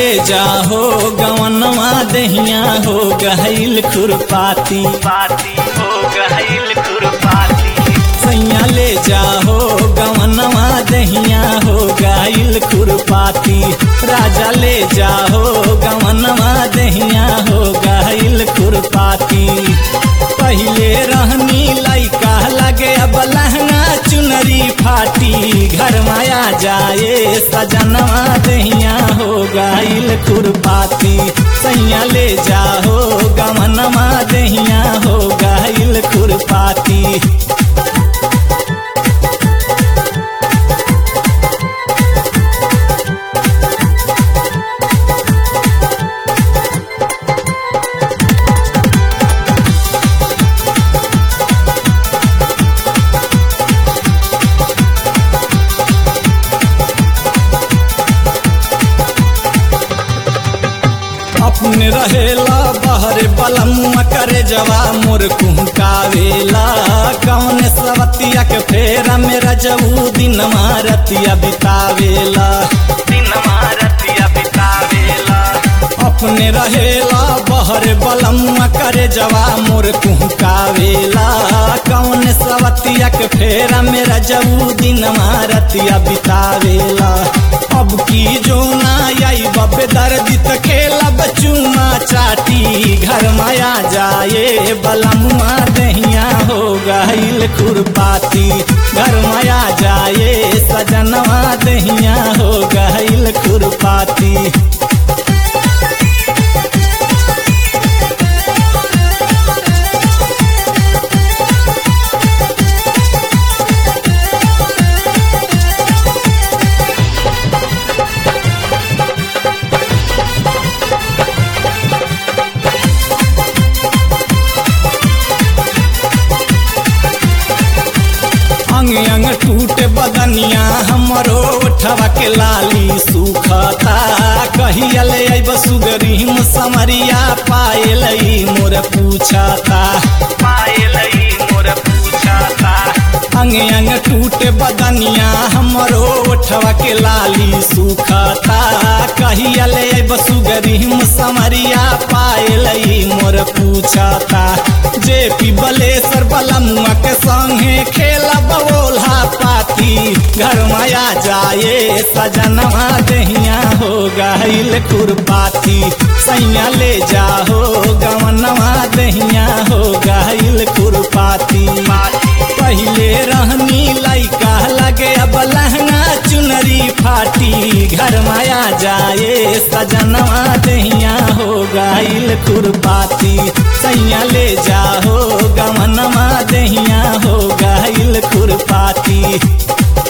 जाहो गवनवा दहिया हो गहिल खुरपाती हो गहिल खुरपाती। सैया ले जाहो गवनवा दहिया हो गहिल खुरपाती राजा ले जाहो गवनवा दहिया हो गहिल खुरपाती। पहले रहनी लइका लगे अब लहंगा चुनरी फाटी घर माया जाए सजनवा दहिया हो गहिल खुरपाती। सैया ले जाहो गवनवा दहिया हो गहिल खुरपाती। अपने रहेला बहरे बलमुआ करे जवा मोर कुहकावेला कौन सवतिया के फेरा मेरा जऊ दिन मारतिया बितावेला अपने रहेला बहरे बलमुआ करे जवा मोर कुहकावेला कौन सवतिया के फेरा मेरा जऊ दिन मारतिया बितावेला। अब की जो ना आई बबे दर्द खेला बचूमा चाटी घर माया जाए बलमुआ दहिया हो गहिल खुरपाती। घर माया जाए सजनवा दहिया हो गहिल खुरपाती। अंग अंग टूटे बदनिया हमरो उठवा के लाली सुखता कहिया ले आई बसुगरी समरिया पायलई मोर पूछता अंग अंग टूटे बदनिया हमरो उठवा के लाली सुखता कहिया ले आई बसुगरी समरिया पायलई मोर पूछता। जे पी बलेसर बलमुआ के संगे खेला बवोल्हा पाती घर माया जाए सजनवा दहिया हो गहिल खुरपाती। सैया ले जाहो गवनवा दहिया हो गहिल खुरपाती। पहले रहनी लइका लगे अब लहंगा चुनरी फाटी घर माया जाए सजनवा दहिया हो गहिल खुरपाती। सैया ले जाहो गवनवा दहिया हो गहिल खुरपाती।